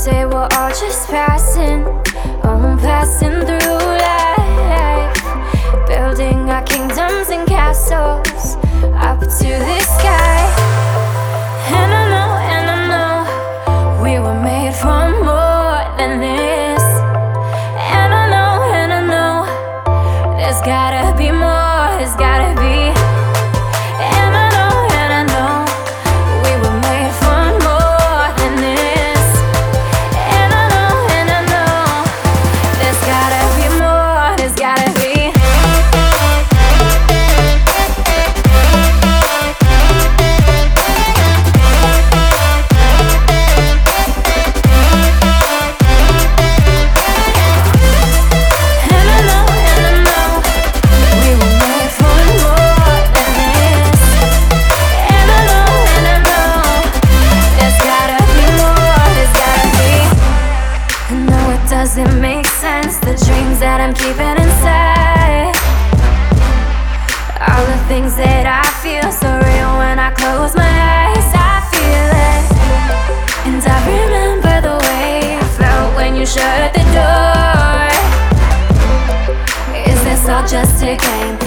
say we're all just passing, passing through life, building our kingdoms and castles up to the sky. And I know we were made for more than this. And I know there's gotta be more, there's gotta be. And I know we were made for more than this. And I know there's gotta be more, there's gotta be. Doesn't make sense, the dreams that I'm keeping inside, all the things that I feel so real when I close my eyes. I feel it, and I remember the way I felt when you shut the door. Is this all just a game?